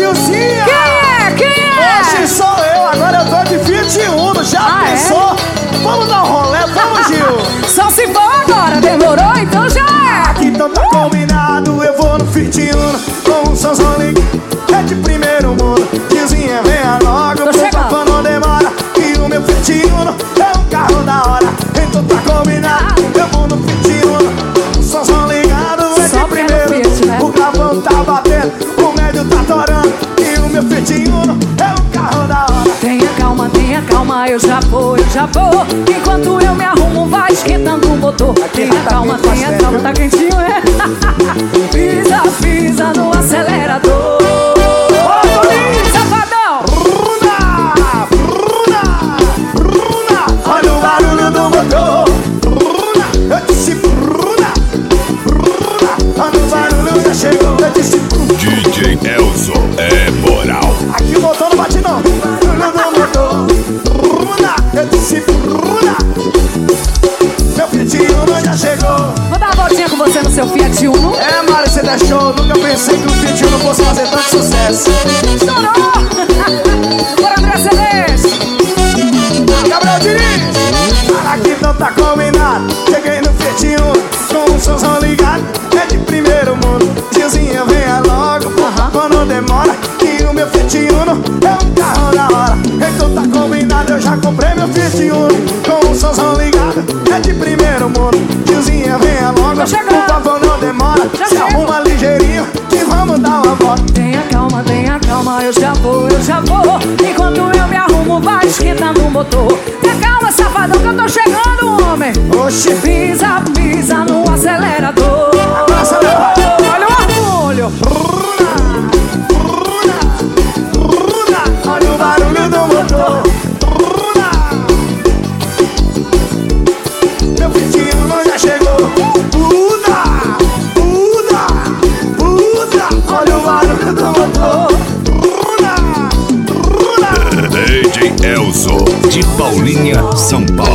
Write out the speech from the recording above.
Gilzinha! Quem é? Hoje sou eu, agora eu tô de Fiat Uno. Já pensou? Vamos dar um rolê, vamos, Gil! Só se for agora, demorou? Então já é! Então tá combinado, eu vou no Fiat Uno com um somzão ligado, é de primeiro mundo. Gilzinha, venha logo, por favor, não demora. E o meu Fiat Uno é um carro da hora. Então tá combinado, eu vou no Fiat Uno, somzão ligado, é de primeiro mundo. O gravão tá batendo, o médio tá torando. E o meu Fiat Uno é um carro da hora. Tenha calma, eu já vou. Enquanto eu me arrumo, vai esquentando o motor. Tenha calma, tá quentinho, é? Pisa no acelerador. Safadão! Olha o barulho do motor. Eu disse olha o barulho, já chegou. Eu disse DJ Elzo é moral. aqui o motor não bate não. Barulho do motor. Eu disse meu Fiat Uno já chegou. Vou dar uma voltinha com você no seu Fiat Uno. É, Mari, você deixou. Nunca pensei que o Fiat Uno fosse fazer tanto sucesso. Estourou! Bora, André Celeste! Gabriel Diniz, aqui não tá combinado. Cheguei no Fiat Uno com um somzão ligado, é de primeiro mundo. Gilzinha, venha logo, por favor, não demora. E o meu Fiat Uno é um carro da hora. Então tá combinado, eu já comprei meu Fiat Uno com um somzão ligado, é de primeiro mundo. Gilzinha, venha logo, por favor, não demora. Se arruma ligeirinho que vamos dar uma volta. Tenha calma, eu já vou. Enquanto eu me arrumo, vai esquentando o motor. Tenha calma, safadão, que eu tô chegando, homem. Oxi, Pisa no acelerador. abraça meu pai. Olha o orgulho. Olha o barulho do motor. Meu Fiat Uno já chegou. Olha o barulho do motor. DJ Elzo de Paulinha, São Paulo.